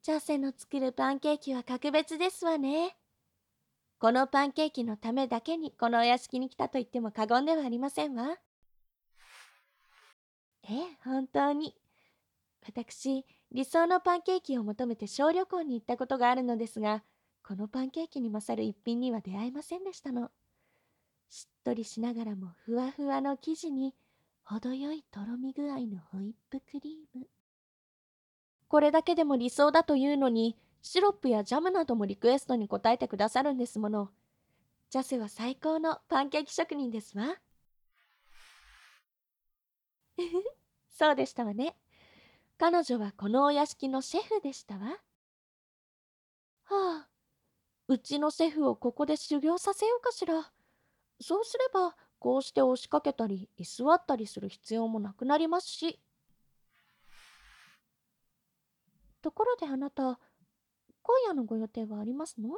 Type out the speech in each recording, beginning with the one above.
ジャセの作るパンケーキは格別ですわね。このパンケーキのためだけにこのお屋敷に来たと言っても過言ではありませんわ。本当に。私、理想のパンケーキを求めて小旅行に行ったことがあるのですが、このパンケーキに勝る一品には出会えませんでしたの。しっとりしながらもふわふわの生地に、程よいとろみ具合のホイップクリーム。これだけでも理想だというのに、シロップやジャムなどもリクエストに応えてくださるんですもの。ジャセは最高のパンケーキ職人ですわ。そうでしたわね。彼女はこのお屋敷のシェフでしたわ。はあ、うちのシェフをここで修行させようかしら。そうすれば、こうして押しかけたり、居座ったりする必要もなくなりますし。ところであなた、今夜のご予定はありますの？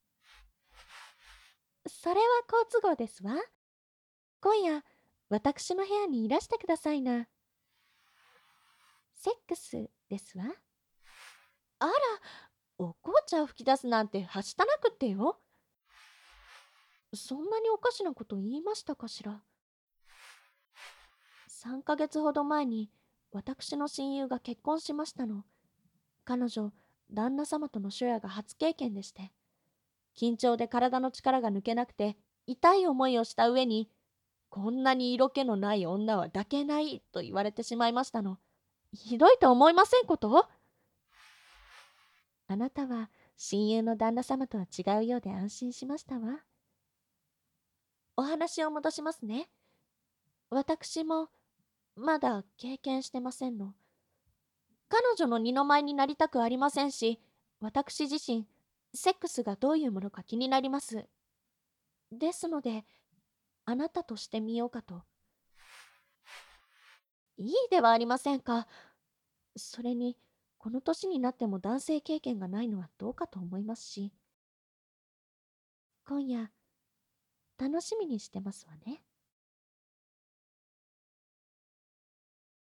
それは好都合ですわ。今夜、私の部屋にいらしてくださいな。セックスですわ。あら、お紅茶を吹き出すなんてはしたなくってよ。そんなにおかしなこと言いましたかしら。3ヶ月ほど前に私の親友が結婚しましたの。彼女、旦那様との初夜が初経験でして、緊張で体の力が抜けなくて痛い思いをした上に、こんなに色気のない女は抱けないと言われてしまいましたの。ひどいと思いませんこと？あなたは親友の旦那様とは違うようで安心しましたわ。お話を戻しますね。私もまだ経験してませんの。彼女の二の舞になりたくありませんし、私自身、セックスがどういうものか気になります。ですので、あなたとしてみようかと。いいではありませんか。それに、この年になっても男性経験がないのはどうかと思いますし、今夜、楽しみにしてますわね。